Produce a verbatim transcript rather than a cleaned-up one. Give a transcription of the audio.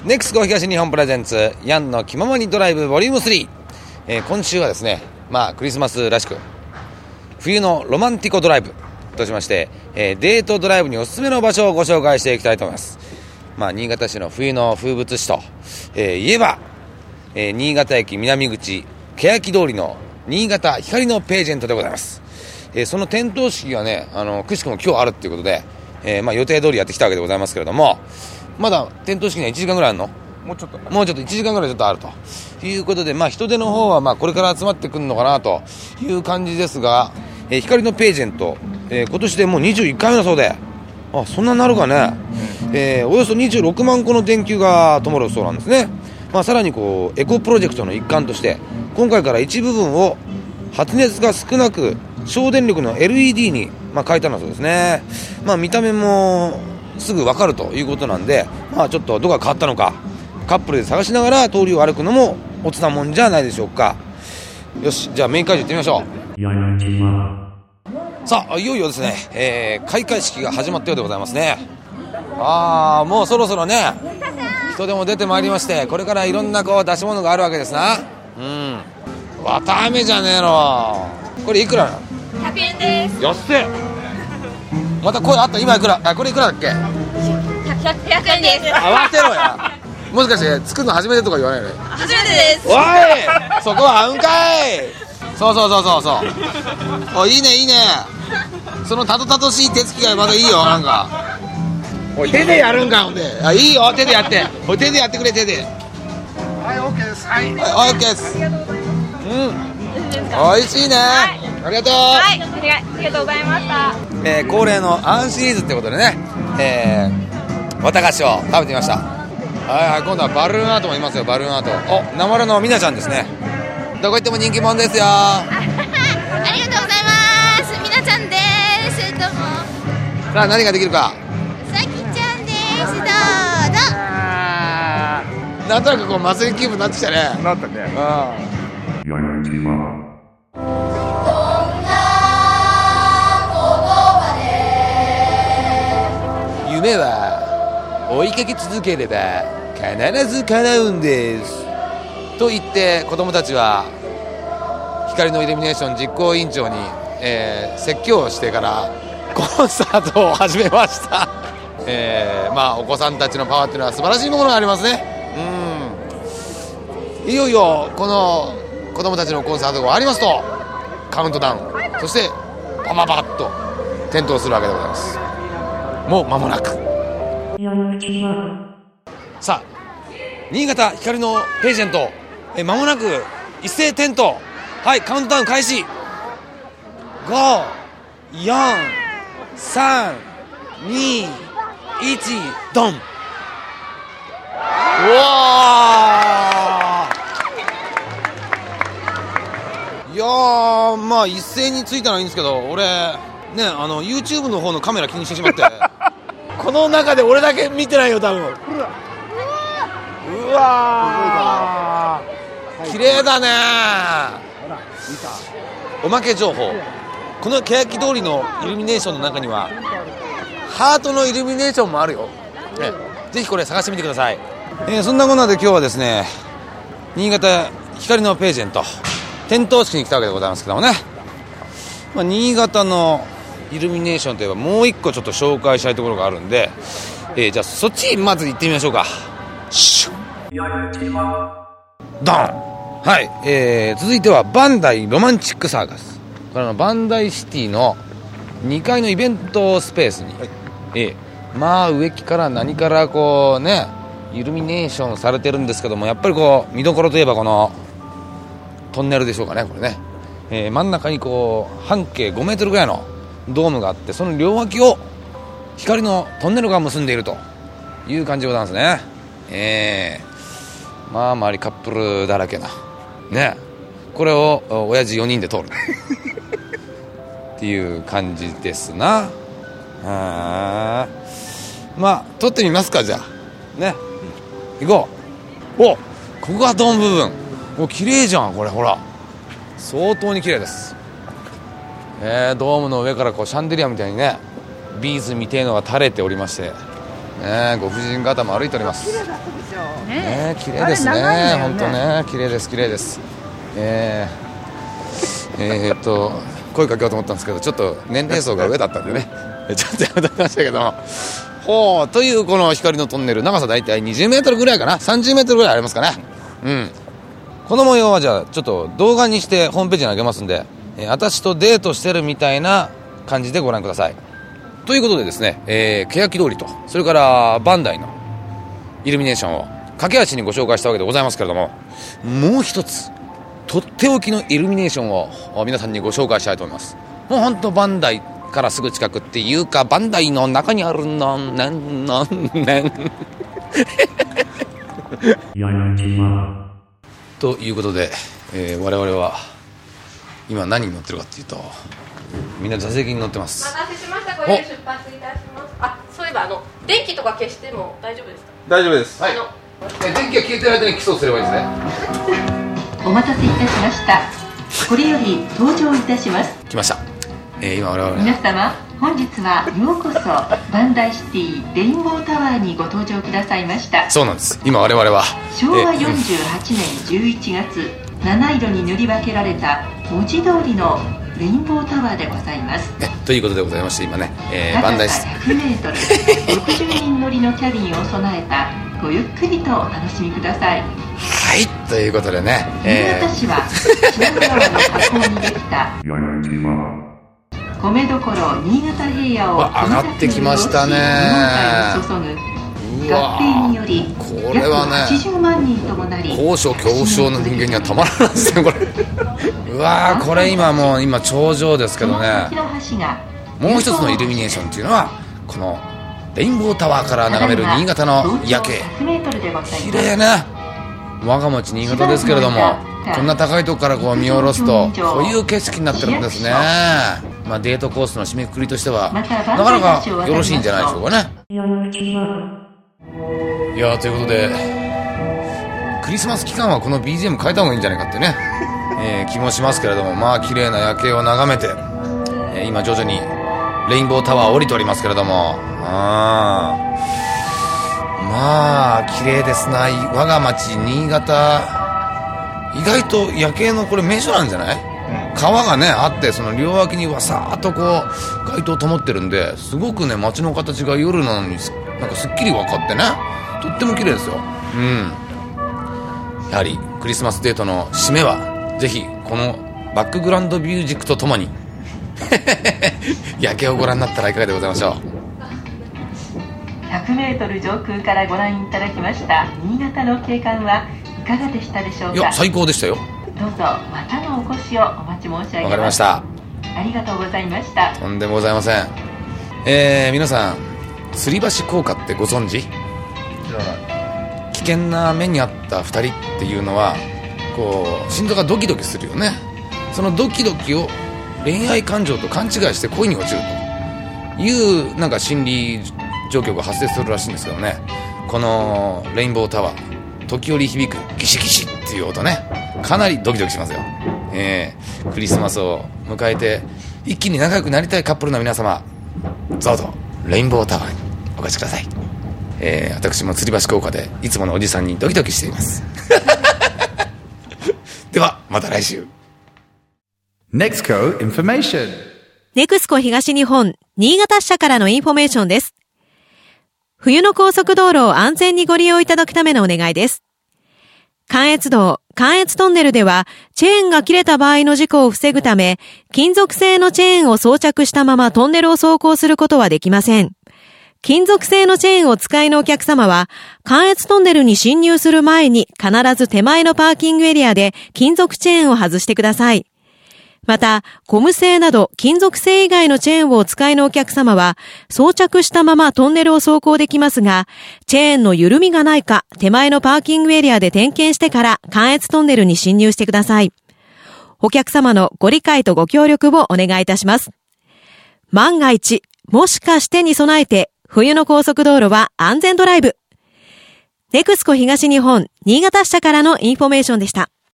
ネクスコ東日本プレゼンツヤンの気ままにドライブボリュームスリー、えー、今週はですね、まあクリスマスらしく冬のロマンティコドライブとしまして、えー、デートドライブにおすすめの場所をご紹介していきたいと思います。まあ新潟市の冬の風物詩と、えー、言えば、えー、新潟駅南口欅通りの新潟光のページェントでございます。えー、その点灯式がね、あのくしくも今日あるっていうことで、えーまあ、予定通りやってきたわけでございますけれども、まだ点灯式にはいちじかんぐらいあるの？もうちょっともうちょっといちじかんぐらいちょっとあるということで、まあ、人手の方はまあこれから集まってくるのかなという感じですが、えー、光のページェント、えー、今年でもうにじゅういっかいめだそうで、あ、そんなになるかね、えー、およそにじゅうろくまんこの電球が灯るそうなんですね。まあ、さらにこうエコプロジェクトの一環として今回から一部分を発熱が少なく省電力の エルイーディー に、まあ、変えたんだそうですね。まあ、見た目もすぐ分かるということなんで、まあ、ちょっとどこが変わったのかカップルで探しながら通りを歩くのもおつなもんじゃないでしょうか。よし、じゃあメイン会場行ってみましょう。さあ、いよいよですね、えー、開会式が始まったようでございますね。あー、もうそろそろね人でも出てまいりまして、これからいろんなこう出し物があるわけですな。うん、綿あめじゃねえの。これいくらなの？ ひゃくえんです。 安っ。またこれあった。今いくら？あ、これいくらだっけ？ ひゃくえんです。 合わせろや。もしかして作るの初めてとか言わないの？ 初めてです。 おい、そこは合うんかい。そうそうそうそうそう。お、いいねいいね。そのたどたどしい手つきがまだいいよ。なんかおい、手でやるんか。ほんで、あ、いいよ、手でやって。おい、手でやってくれ、手で。 はい、オッケーです。はい、 はい、オッケーです。うん、おいしいね、はい、ありがとう。 はい、お願い、ありがとうございました。 えー、恒例のアンシリーズってことでね、えー、綿菓子を食べてみました。はいはい、今度はバルーンアートもいますよ。バルーンアート。お、名丸のみなちゃんですね。どこ行っても人気者ですよ。 ありがとうございます。みなちゃんです。どうも。 さあ、何ができるか。 さきちゃんです。どうぞ。 なんとなくこう祭り気分になってきたね。 なったね。 うん。夢は追いかけ続ければ必ず叶うんですと言って、子供たちは光のイルミネーション実行委員長に、えー、説教をしてからコンサートを始めました。えー、まあお子さんたちのパワーっていうのは素晴らしいものがありますね。うん、いよいよこの子供たちのコンサートが終わりますとカウントダウン、そしてパパパッと点灯するわけでございます。もう間もなく。さあ、新潟光のページェント、え間もなく一斉点灯。はい、カウントダウン開始。ご、よん、さん、に、いち、ドン。うわー、いやー、まあ一斉についたのはいいんですけど、俺ね、あの YouTube の方のカメラ気にしてしまってこの中で俺だけ見てないよ多分。うわー、綺麗だね。おまけ情報、この欅通りのイルミネーションの中にはハートのイルミネーションもあるよ、ね、ぜひこれ探してみてください。えー、そんなこんなで今日はですね、新潟光のページェント点灯式に来たわけでございますけどもね、まあ、新潟のイルミネーションといえばもう一個ちょっと紹介したいところがあるんで、えー、じゃあそっちまず行ってみましょうか。シュッドン。はい、えー、続いてはバンダイロマンチックサーカス。これのバンダイシティのにかいのイベントスペースに、はい、えー、まあ植木から何からこうねイルミネーションされてるんですけども、やっぱりこう見どころといえばこのトンネルでしょうかね。これね、えー、真ん中にこう半径ごメートルぐらいのドームがあって、その両脇を光のトンネルが結んでいるという感じでございますね。えー、まあ周りカップルだらけなね、これを親父よにんで通るっていう感じですな。あ、まあ撮ってみますか。じゃあね、行こう。お、ここがドーム部分。お、綺麗じゃんこれ。ほら相当に綺麗です。えー、ドームの上からこうシャンデリアみたいにねビーズみてえのが垂れておりまして、 ね、ご婦人方も歩いております。ね、綺麗ですね。本当ね、綺麗です、綺麗です。えー、えー、っと声かけようと思ったんですけど、ちょっと年齢層が上だったんでね、ちょっとやめてましたけども。ほうというこの光のトンネル、長さだいたいにじゅうメートルぐらいかな、さんじゅうメートルぐらいありますかね。うん。この模様はじゃあちょっと動画にしてホームページに上げますんで、えー、私とデートしてるみたいな感じでご覧ください。ということでですね、えー、欅通りとそれからバンダイのイルミネーションを駆け足にご紹介したわけでございますけれども、もう一つとっておきのイルミネーションを皆さんにご紹介したいと思います。もうほんとバンダイからすぐ近くっていうか、バンダイの中にあるのなんなんなんということで、えー、我々は今何に乗ってるかっていうと、みんな座席に乗ってます。 お待たせしました。これで出発いたします。あ、そういえばあの電気とか消しても大丈夫ですか？ 大丈夫です。はい。え電気が消えてる間に起訴すればいいですね。 お待たせいたしました。これより登場いたします。 来ました。えー、今我々 皆様、本日はようこそバンダイシティレインボータワーにご登場くださいました。 そうなんです。今我々はしょうわよんじゅうはちねんじゅういちがつ、七色に塗り分けられた文字通りのレインボータワーでございます。 ということでございまして、今ね、えー、バンダイシティひゃくメートル、ろくじゅうにん乗りのキャビンを備えたごゆっくりとお楽しみください。 はい、ということでね、 新潟市は品川の河口にできた米どころ新潟平野を上がってきましたね。 日本海に注ぐ合併によりこれはね、 約はちじゅうまんにんともなり、 高所恐怖症の人間にはたまらないですねこれ。うわー、これ今もう今頂上ですけどね、もう一つのイルミネーションっていうのはこのレインボータワーから眺める新潟の夜景。綺麗ね。我が町新潟ですけれども、こんな高いとこからこう見下ろすとこういう景色になってるんですね。まあ、デートコースの締めくくりとしてはなかなかよろしいんじゃないでしょうかね。いやー、ということでクリスマス期間はこの ビージーエム 変えた方がいいんじゃないかってね、えー、気もしますけれども、まあ綺麗な夜景を眺めて、えー、今徐々にレインボータワーを降りておりますけれども、あまあ綺麗ですな。我が町新潟、意外と夜景のこれ名所なんじゃない？川がねあって、その両脇にわさーっとこう街灯灯ってるんで、すごくね街の形が夜なのになんかすっきり分かってね、とっても綺麗ですよ。うん。やはりクリスマスデートの締めはぜひこのバックグラウンドミュージックとともに夜景をご覧になったらいかがでございましょう。 ひゃくメートル上空からご覧いただきました新潟の景観はいかがでしたでしょうか？ いや、最高でしたよ。 どうぞまたのお越しをお待ち申し上げます。 わかりました。 ありがとうございました。 とんでもございません。えー、皆さん吊り橋効果ってご存知？危険な目にあったふたりっていうのはこう心臓がドキドキするよね。そのドキドキを恋愛感情と勘違いして恋に落ちるというなんか心理状況が発生するらしいんですけどね。このレインボータワー、時折響くギシギシっていう音ね、かなりドキドキしますよ。えー、クリスマスを迎えて一気に仲良くなりたいカップルの皆様、どうぞレインボータワーにお越しください。えー、私も吊り橋効果でいつものおじさんにドキドキしていますではまた来週。 Nexco Information。 ネクスコ東日本新潟支社からのインフォメーションです。冬の高速道路を安全にご利用いただくためのお願いです。関越道、関越トンネルでは、チェーンが切れた場合の事故を防ぐため、金属製のチェーンを装着したままトンネルを走行することはできません。金属製のチェーンを使いのお客様は、関越トンネルに進入する前に必ず手前のパーキングエリアで金属チェーンを外してください。また、ゴム製など金属製以外のチェーンをお使いのお客様は、装着したままトンネルを走行できますが、チェーンの緩みがないか、手前のパーキングエリアで点検してから関越トンネルに進入してください。お客様のご理解とご協力をお願いいたします。万が一、もしかしてに備えて、冬の高速道路は安全ドライブ。ネクスコ東日本新潟支社からのインフォメーションでした。